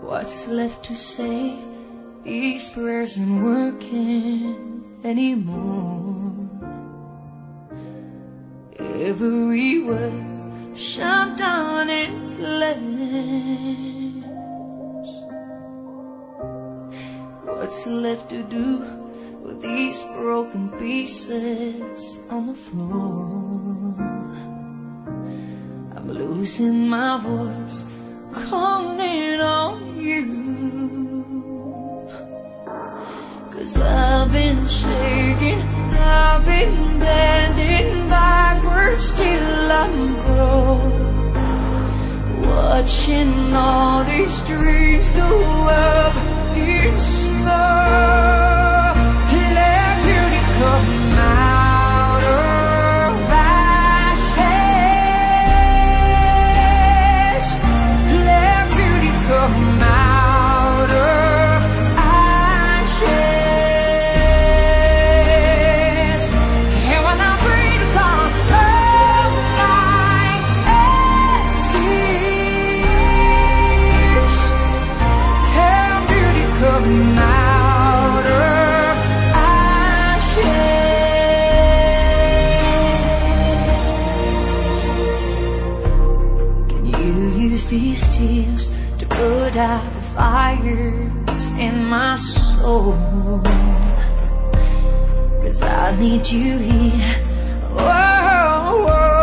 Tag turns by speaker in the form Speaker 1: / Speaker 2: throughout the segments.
Speaker 1: What's left to say? These prayers ain't working anymore. Every word shut down in flames. What's left to do with these broken pieces on the floor? I'm losing my voice, calling on you, 'cause I've been shaking, I've been bending backwards till I'm broke, watching all these dreams go up in smoke. Let beauty come out of ashes. Let beauty come out of ashes. And when I breathe upon all my excuse, can beauty come out of ashes? Can you use these tears to put out the fires in my soul? 'Cause I need you here. Whoa,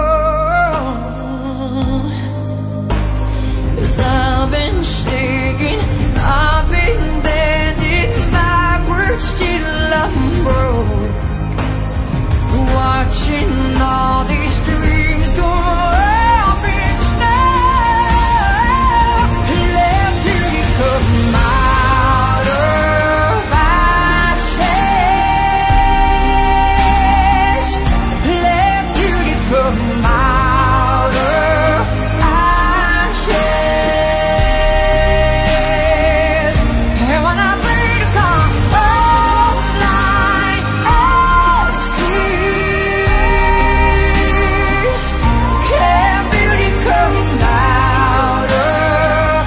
Speaker 1: 'cause I've been shaking, I've been bending backwards till I'm broke, watching all these dreams go up in smoke. Let beauty come out of ashes. Let beauty come out of ashes. And when I bleed upon all my excuse, can beauty come out of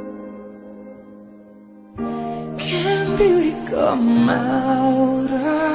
Speaker 1: ashes? Can beauty come out of